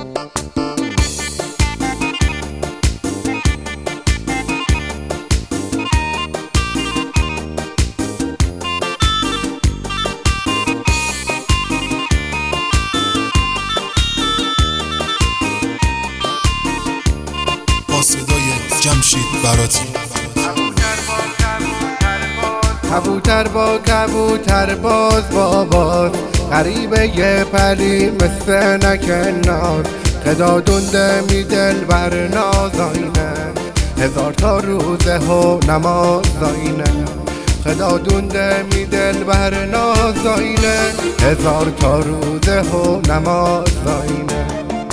با صدای جمشید براتی. کبوتر با کبوتر باز با باز، غریبه یه پری مثل نکناز، خدا دنده می دل بر نازاینه، هزار تا روزه و نمازاینه، خدا دنده می دل بر نازاینه، هزار تا روزه و نمازاینه.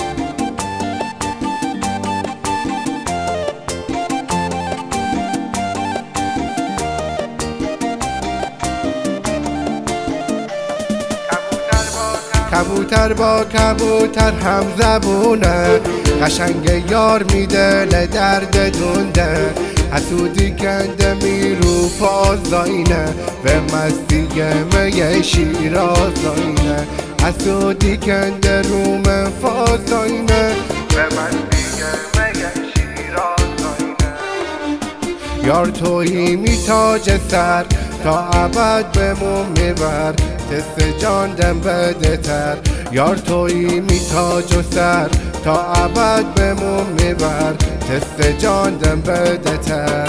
کبوتر با کبوتر هم زبونه، قشنگ یار میده درد دونده، حسودی کنده میرو فازاینه، و مستی می شیرازاینه، حسودی کنده روم فازاینه، و مستی می شیرازاینه. یار تویی می تاج سر تا ابد بمون میبر، تست جان دم بده تر، یار تویی می تاج و سر تا ابد بمون میبر، تست جان دم بده تر.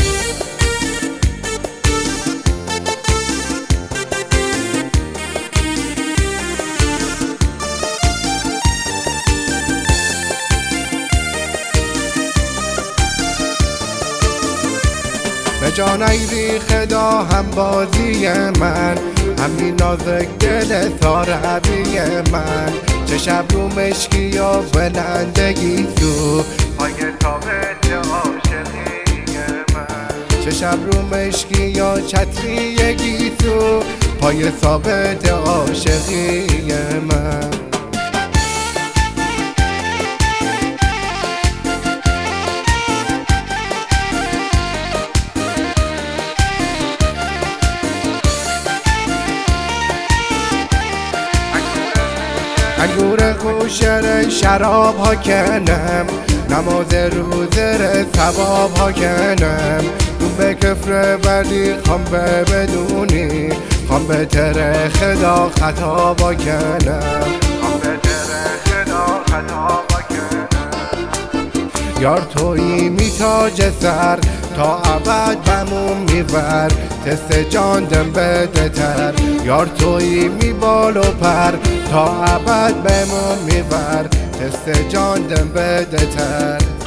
به جان ایری خدا هم بازی من، همین نازک دل ساربی من، چه شب رو مشکی و بلندگی تو پای ثابت عاشقی من، چه شب رو مشکی و چتریگی تو پای ثابت عاشقی من. انگور خوشر شراب ها کنم، نماز روزه ثواب ها کنم، دون به کفر ولی خوام به بدونی، خوام به تر خدا خطا با کنم، خوام به تر خدا خطا با کنم. یار تویی می تاج سر تا ابد بمون میبر، تست جان دم بده تر، یار تویی می بال و پر تا ابد بمون میبر، تست جان دم بده تر.